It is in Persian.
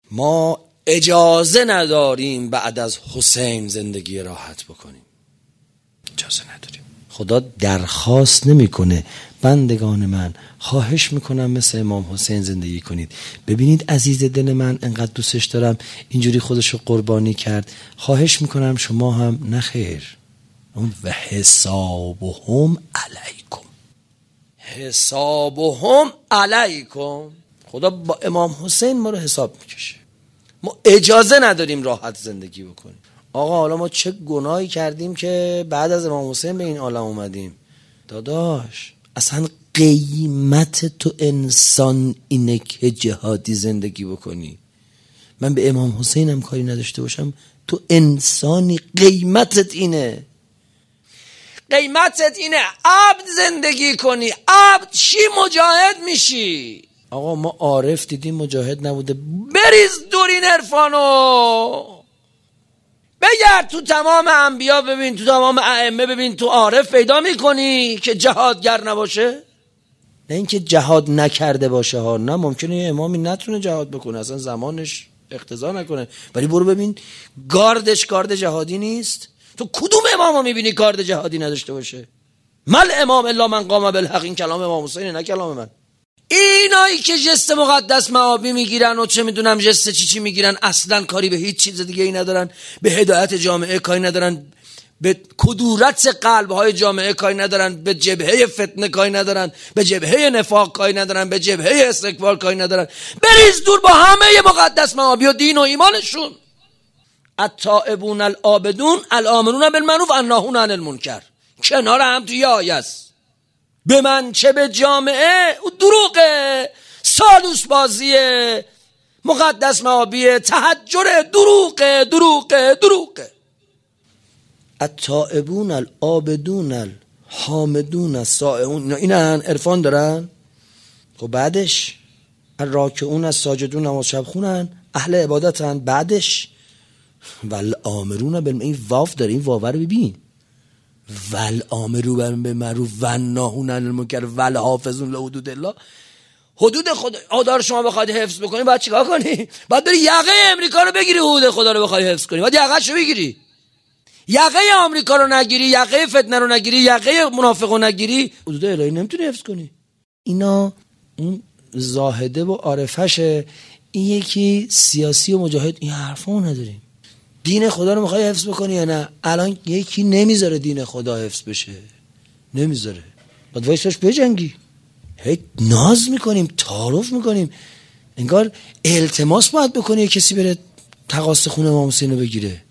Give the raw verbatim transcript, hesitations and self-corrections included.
ما اجازه نداریم بعد از حسین زندگی راحت بکنیم، اجازه نداریم. خدا درخواست نمیکنه بندگان من خواهش میکنم مثل امام حسین زندگی کنید. ببینید عزیز دل من انقدر دوستش دارم اینجوری خودشو قربانی کرد، خواهش میکنم شما هم نخیر. اون و حسابهم علیکم، حسابهم علیکم. خدا با امام حسین ما رو حساب میکشه. ما اجازه نداریم راحت زندگی بکنیم. آقا حالا ما چه گناهی کردیم که بعد از امام حسین به این عالم اومدیم؟ داداش اصلا قیمت تو انسان اینه که جهادی زندگی بکنی. من به امام حسین هم کاری نداشته باشم، تو انسانی قیمتت اینه. قیمتت اینه عبد زندگی کنی. عبد چی مجاهد میشی؟ آقا ما عارف دیدیم مجاهد نبوده، بریز دورین عرفانو، بگرد تو تمام انبیا ببین، تو تمام ائمه ببین، تو عارف پیدا میکنی که جهادگر نباشه؟ نه اینکه جهاد نکرده باشه ها، نه ممکنه یه امامی نتونه جهاد بکنه، اصلا زمانش اقتضا نکنه، ولی برو ببین گاردش گارد جهادی نیست. تو کدوم امامو میبینی گارد جهادی نداشته باشه؟ مل امام الا من قام بالحق. این کلام امام حسینه نه کلام من. اینایی که جست مقدس معابی میگیرن و چه میدونم جست چی چی میگیرن، اصلا کاری به هیچ چیز دیگه ای ندارن، به هدایت جامعه کاری ندارن، به کدورت قلب‌های جامعه کاری ندارن، به جبهه فتنه کاری ندارن، به جبهه نفاق کاری ندارن، به جبهه استکبار کاری ندارن. بریز دور با همه مقدس معابی و دین و ایمانشون. التائبون العابدون الامرون بالمعروف الناهون عن المنکر، کنار هم توی آیه است. به من چه به جامعه دروغه، سالوس بازیه، مقدس معابیه، تهجر، دروغه دروغه دروغه. التائبون العابدون الحامدون السائحون، اینا عرفان دارن. خب بعدش الراکعون الساجدون نماز شب خونن، اهل عبادتن. بعدش والآمرون بالمعروف، این واو داره، این واو رو ببین، والآمرون بالمعروف والناهون عن المنکر والحافظون لحدود الله. حدود خدا رو شما بخواید حفظ بکنی باید چیکار کنی؟ باید بری یقه امریکا رو بگیری، حدود خدا رو بخوای حفظ کنی باید یقه‌شو بگیری. یقه آمریکا رو نگیری، یقه فتنه رو نگیری، یقه منافق رو نگیری، حدود الهی نمیتونی حفظ کنی. اینا اون زاهده و عارفشه. این یکی سیاسی و مجاهد، این حرفا نداریم. دین خدا رو میخوای حفظ بکنی یا نه؟ الان یکی نمیذاره دین خدا حفظ بشه، نمیذاره، باید وایساش بجنگی. هی ناز میکنیم، تعارف میکنیم، انگار التماس باید بکنی کسی بره تقاص خون امام حسین رو بگیره.